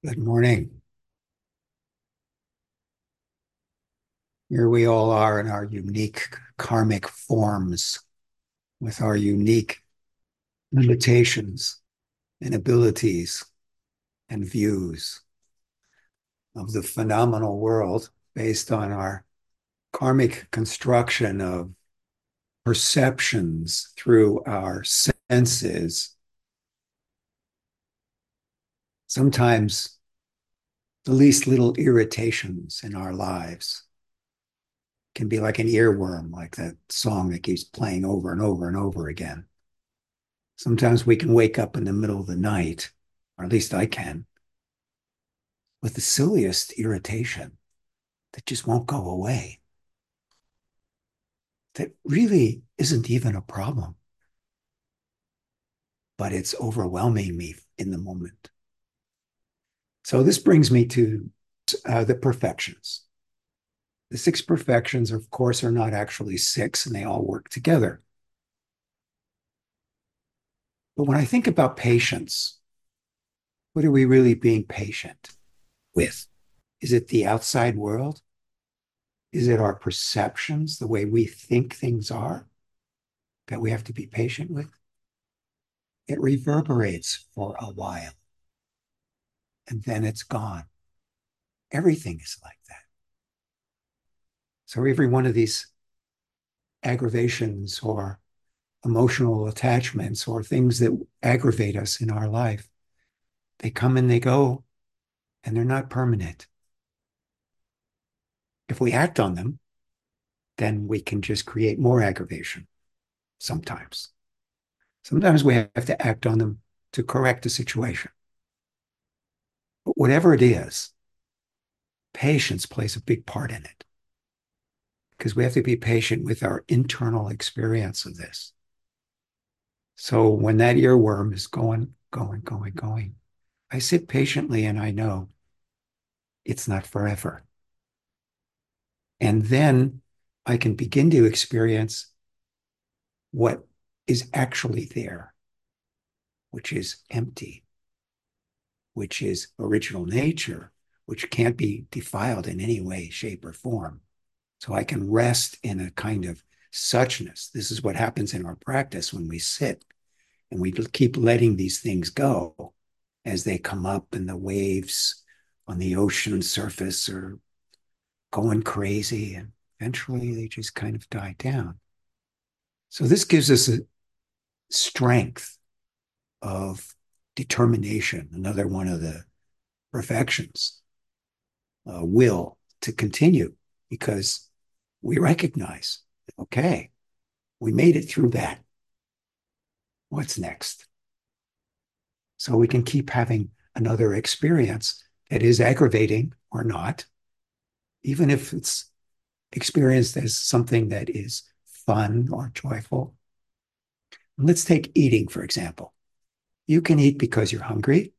Good morning. Here we all are in our unique karmic forms with our unique limitations and abilities and views of the phenomenal world based on our karmic construction of perceptions through our senses. Sometimes the least little irritations in our lives can be like an earworm, like that song that keeps playing over and over and over again. Sometimes we can wake up in the middle of the night, or at least I can, with the silliest irritation that just won't go away, that really isn't even a problem, but it's overwhelming me in the moment. So this brings me to the perfections. The six perfections, of course, are not actually six, and they all work together. But when I think about patience, what are we really being patient with? Is it the outside world? Is it our perceptions, the way we think things are, that we have to be patient with? It reverberates for a while and then it's gone. Everything is like that. So every one of these aggravations or emotional attachments or things that aggravate us in our life, they come and they go and they're not permanent. If we act on them, then we can just create more aggravation sometimes. Sometimes we have to act on them to correct a situation. But whatever it is, patience plays a big part in it because we have to be patient with our internal experience of this. So when that earworm is going, I sit patiently and I know it's not forever. And then I can begin to experience what is actually there, which is empty, which is original nature, which can't be defiled in any way, shape, or form. So I can rest in a kind of suchness. This is what happens in our practice when we sit and we keep letting these things go as they come up and the waves on the ocean surface are going crazy and eventually they just kind of die down. So this gives us a strength of determination, another one of the perfections, will to continue because we recognize, okay, we made it through that. What's next? So we can keep having another experience that is aggravating or not, even if it's experienced as something that is fun or joyful. Let's take eating, for example. You can eat because you're hungry,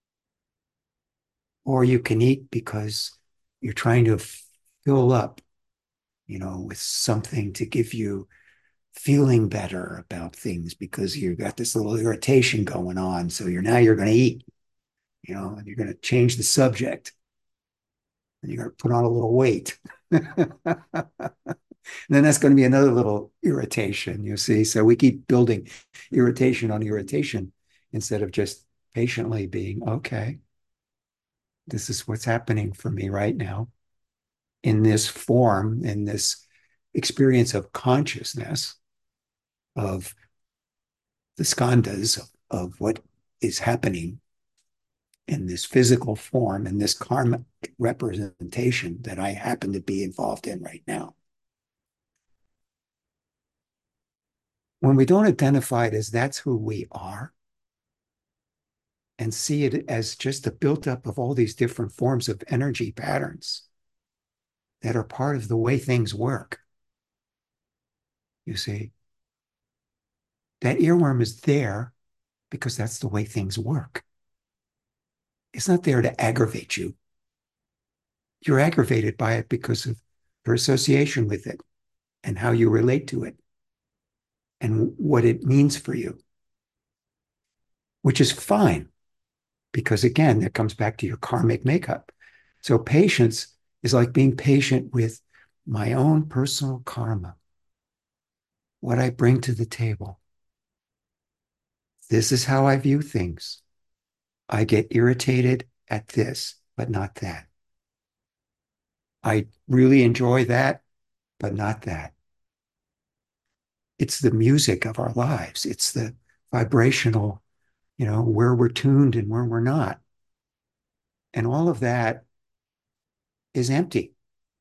or you can eat because you're trying to fill up, with something to give you feeling better about things because you've got this little irritation going on. So you're going to eat, and you're going to change the subject and you're going to put on a little weight. And then that's going to be another little irritation, you see. So we keep building irritation on irritation instead of just patiently being, okay, this is what's happening for me right now in this form, in this experience of consciousness of the skandhas of what is happening in this physical form, in this karmic representation that I happen to be involved in right now. When we don't identify it as that's who we are and see it as just a buildup of all these different forms of energy patterns that are part of the way things work, you see, that earworm is there because that's the way things work. It's not there to aggravate you. You're aggravated by it because of your association with it and how you relate to it and what it means for you, which is fine. because again, that comes back to your karmic makeup. So patience is like being patient with my own personal karma, what I bring to the table. This is how I view things. I get irritated at this, but not that. I really enjoy that, but not that. It's the music of our lives. It's the vibrational, where we're tuned and where we're not. And all of that is empty.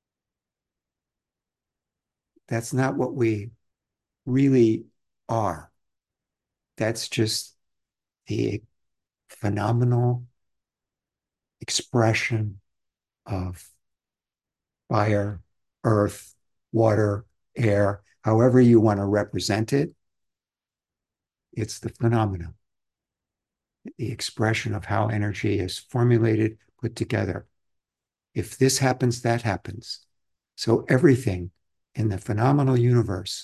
That's not what we really are. That's just the phenomenal expression of fire, earth, water, air, however you want to represent it. It's the phenomenon, the expression of how energy is formulated, put together. If this happens, that happens. So everything in the phenomenal universe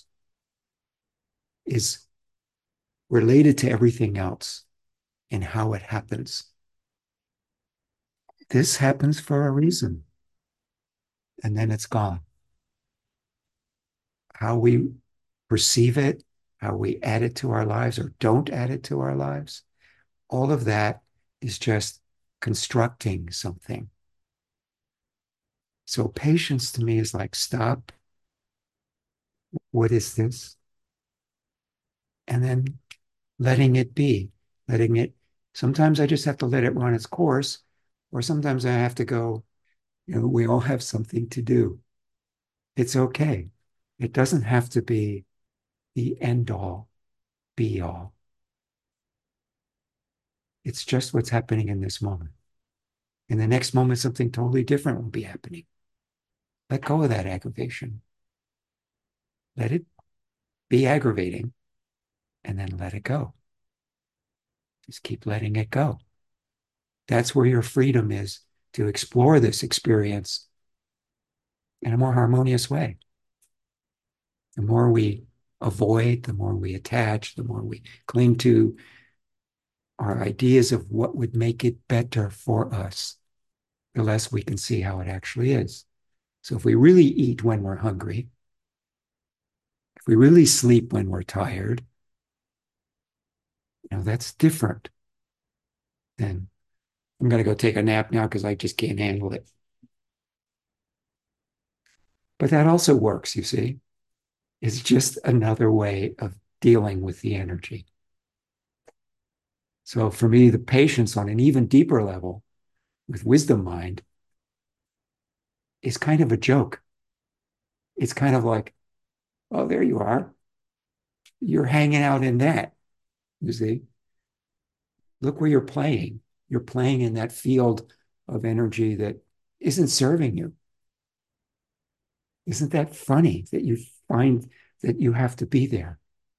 is related to everything else and how it happens. This happens for a reason, and then it's gone. How we perceive it, how we add it to our lives or don't add it to our lives, all of that is just constructing something. So patience to me is like, stop. What is this? And then letting it be, letting it. Sometimes I just have to let it run its course, or sometimes I have to go, we all have something to do. It's okay. It doesn't have to be the end all, be all. It's just what's happening in this moment. In the next moment, something totally different will be happening. Let go of that aggravation. Let it be aggravating and then let it go. Just keep letting it go. That's where your freedom is to explore this experience in a more harmonious way. The more we avoid, the more we attach, the more we cling to our ideas of what would make it better for us, the less we can see how it actually is. So if we really eat when we're hungry, if we really sleep when we're tired, that's different than I'm going to go take a nap now because I just can't handle it. But that also works, you see. It's just another way of dealing with the energy. So for me, the patience on an even deeper level with wisdom mind is kind of a joke. It's kind of like, oh, there you are. You're hanging out in that, you see. Look where you're playing. You're playing in that field of energy that isn't serving you. Isn't that funny that you find that you have to be there?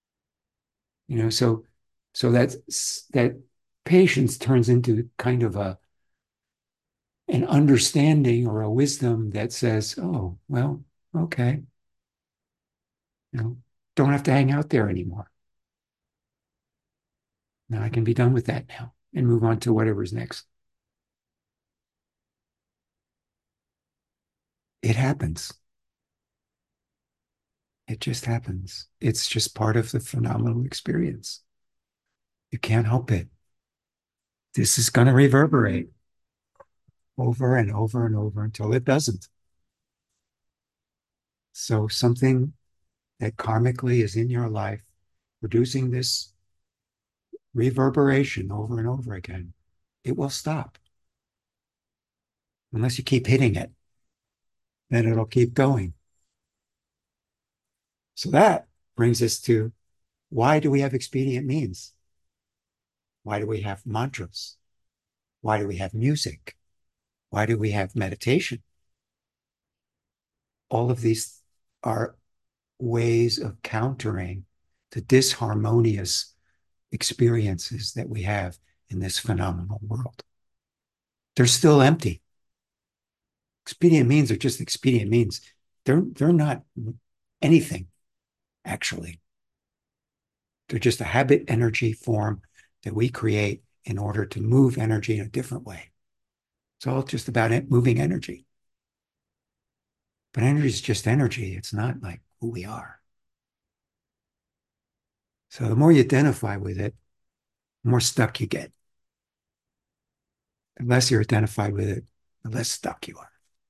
So that patience turns into kind of an understanding or a wisdom that says, oh, well, okay, don't have to hang out there anymore. Now I can be done with that now and move on to whatever's next. It happens. It just happens. It's just part of the phenomenal experience. You can't help it. This is going to reverberate over and over and over until it doesn't. So something that karmically is in your life producing this reverberation over and over again, it will stop. Unless you keep hitting it, then it'll keep going. So that brings us to, why do we have expedient means? Why do we have mantras? Why do we have music? Why do we have meditation? All of these are ways of countering the disharmonious experiences that we have in this phenomenal world. They're still empty. Expedient means are just expedient means. They're not anything, actually. They're just a habit energy form that we create in order to move energy in a different way. It's all just about moving energy. But energy is just energy. It's not like who we are. So the more you identify with it, the more stuck you get. The less you're identified with it, the less stuck you are.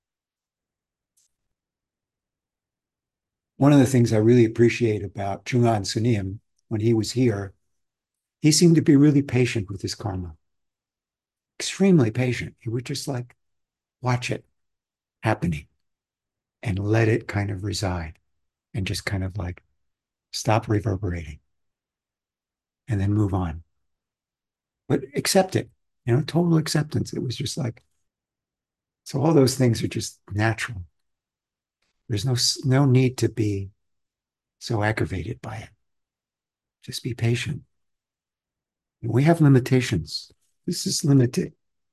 One of the things I really appreciate about Chung'an Sunim, when he was here, he seemed to be really patient with his karma, extremely patient. He would just like watch it happening and let it kind of reside and just kind of like stop reverberating and then move on. But accept it, total acceptance. It was just like, so all those things are just natural. There's no need to be so aggravated by it. Just be patient. We have limitations. This is limited.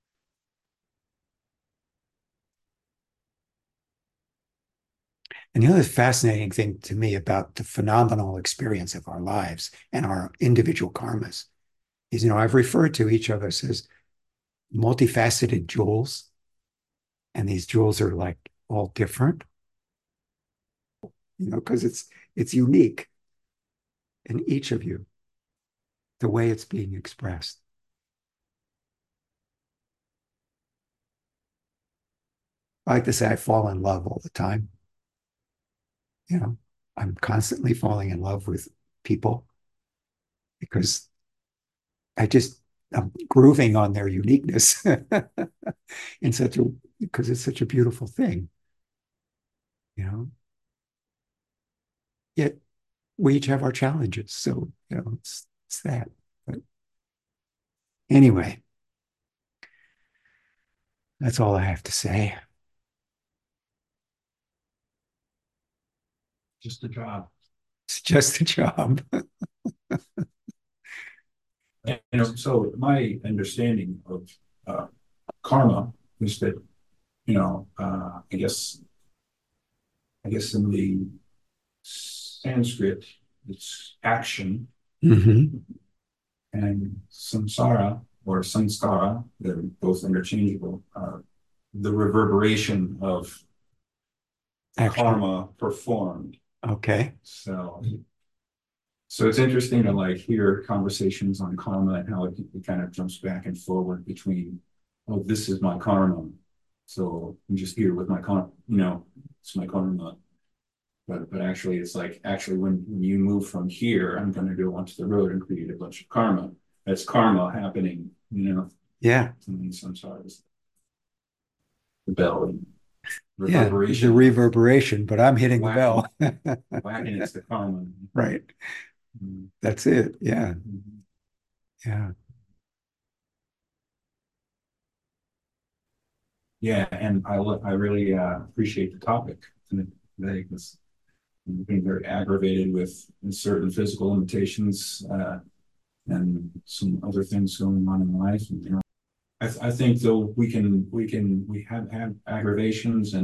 And the other fascinating thing to me about the phenomenal experience of our lives and our individual karmas is, I've referred to each of us as multifaceted jewels, and these jewels are like all different, because it's unique in each of you, the way it's being expressed. I like to say I fall in love all the time. I'm constantly falling in love with people because I'm grooving on their uniqueness because it's such a beautiful thing, you know. Yet we each have our challenges, so it's that. But anyway, that's all I have to say. Just a job. It's just a job. And so my understanding of karma is that, I guess in the Sanskrit, it's action, Mm-hmm. and samsara or sanskara, they're both interchangeable, the reverberation of Action. karma performed. Okay. So it's interesting to like hear conversations on karma and how it kind of jumps back and forward between, oh, this is my karma. So I'm just here with my karma, it's my karma. But actually it's like actually when you move from here, I'm gonna go onto the road and create a bunch of karma. That's karma happening, Yeah. and sometimes the bell and Yeah. The reverberation of reverberation, but I'm hitting the whacking, bell. whacking it's the karma. Right. Mhm. That's it. Yeah. Mhm. Yeah. Yeah, and I really appreciate the topic today because I'm being very aggravated with certain physical limitations and some other things going on in life. And, I think though we have had aggravations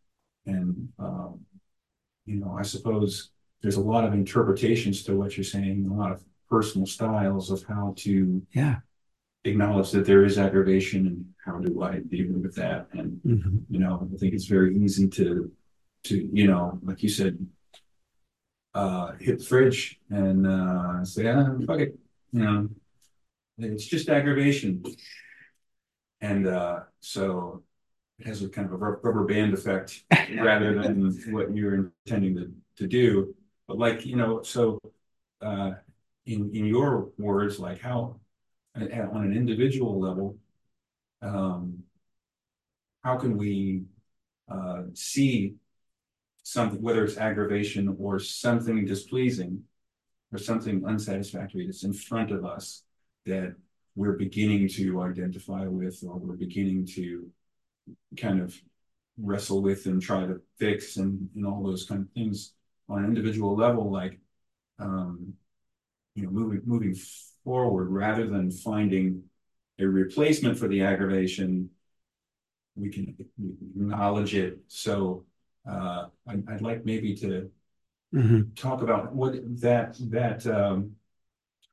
and I suppose there's a lot of interpretations to what you're saying, a lot of personal styles of how to Yeah. acknowledge that there is aggravation and how do I deal with that. And Mm-hmm. I think it's very easy to like you said, hit the fridge and say, fuck it, it's just aggravation. And so it has a kind of a rubber band effect rather than what you're intending to do. But like, so uh, in your words, like how on an individual level, um, how can we see something, whether it's aggravation or something displeasing or something unsatisfactory that's in front of us that we're beginning to identify with or we're beginning to kind of wrestle with and try to fix and all those kind of things on an individual level, like um, moving forward rather than finding a replacement for the aggravation, we can acknowledge it. So I'd like maybe to Mm-hmm. talk about what that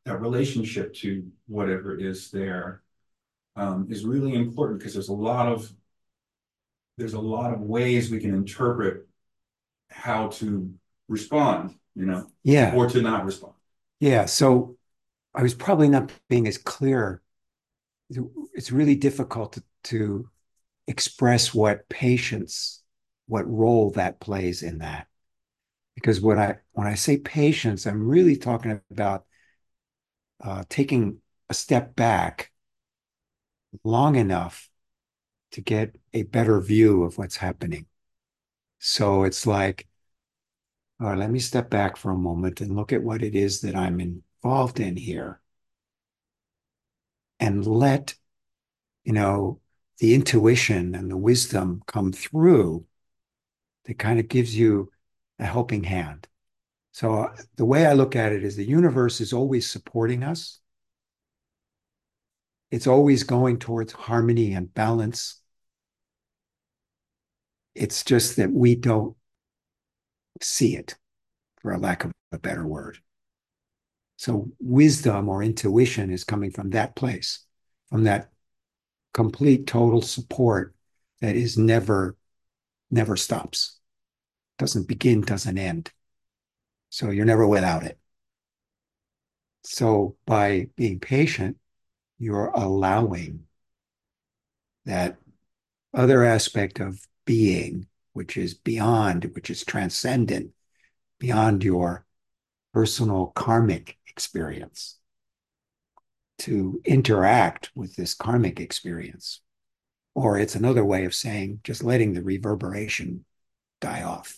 that relationship to whatever is there is really important because there's a lot of ways we can interpret how to respond, Yeah. or to not respond. Yeah. So I was probably not being as clear. It's really difficult to express what role that plays in that. Because when I say patience, I'm really talking about taking a step back long enough to get a better view of what's happening. So it's like, all right, let me step back for a moment and look at what it is that I'm involved in here and let, you know, the intuition and the wisdom come through that kind of gives you a helping hand. So the way I look at it is the universe is always supporting us. It's always going towards harmony and balance. It's just that we don't see it, for a lack of a better word. So wisdom or intuition is coming from that place, from that complete total support that is never stops. Doesn't begin, doesn't end. So you're never without it. So by being patient, you're allowing that other aspect of being, which is beyond, which is transcendent, beyond your personal karmic experience, to interact with this karmic experience. Or it's another way of saying just letting the reverberation die off.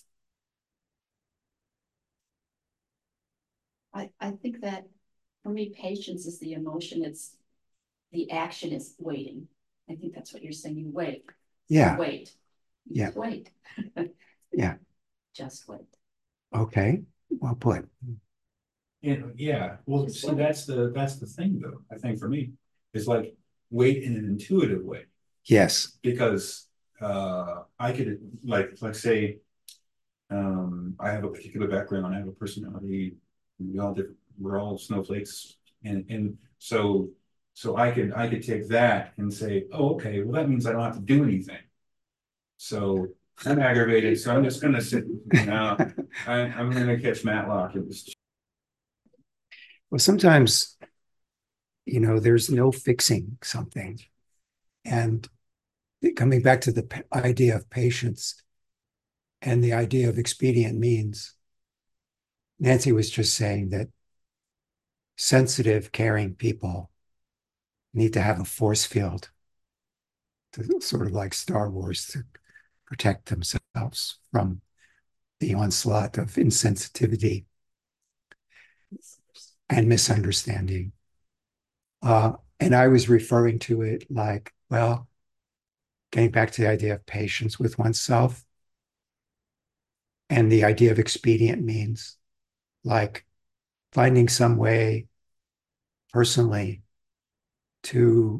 I think that for me, patience is the emotion. It's the action is waiting. I think that's what you're saying. You wait. Yeah. You wait. You Yeah. wait. Yeah. Just wait. Okay. Well put. And yeah, well, see, that's the thing though, I think for me, is like wait in an intuitive way. Yes. Because I could like say I have a particular background, I have a personality, we're all snowflakes, and so I could take that and say, oh, okay, well that means I don't have to do anything. So I'm aggravated, so I'm just gonna sit now. I'm gonna catch Matlock. It was Well, sometimes, there's no fixing something. And coming back to the idea of patience and the idea of expedient means, Nancy was just saying that sensitive, caring people need to have a force field to sort of like Star Wars to protect themselves from the onslaught of insensitivity and misunderstanding. And I was referring to it like, well, getting back to the idea of patience with oneself and the idea of expedient means, like finding some way personally to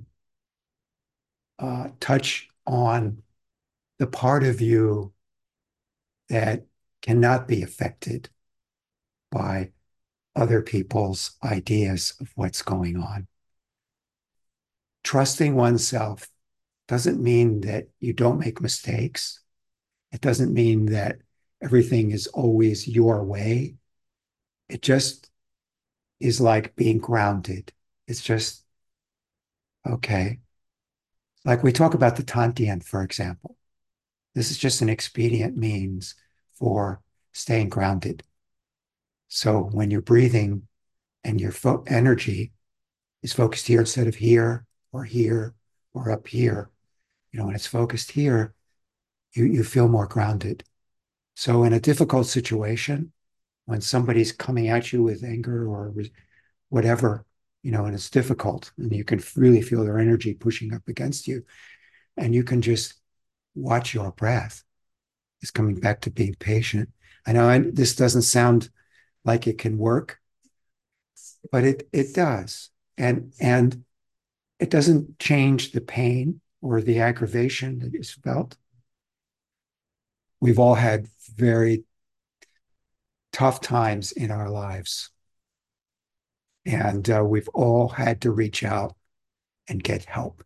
touch on the part of you that cannot be affected by other people's ideas of what's going on. Trusting oneself doesn't mean that you don't make mistakes. It doesn't mean that everything is always your way. It just is like being grounded. It's just, okay. Like we talk about the Tantien, for example. This is just an expedient means for staying grounded. So when you're breathing and your energy is focused here instead of here or up here, when it's focused here, you feel more grounded. So in a difficult situation, when somebody's coming at you with anger or whatever, and it's difficult, and you can really feel their energy pushing up against you, and you can just watch your breath. It's coming back to being patient. I know this doesn't sound like it can work, but it does, and it doesn't change the pain or the aggravation that is felt. We've all had very tough times in our lives. And we've all had to reach out and get help.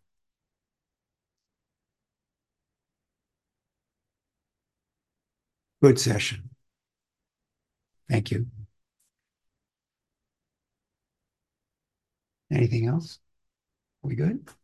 Good session. Thank you. Anything else? We good?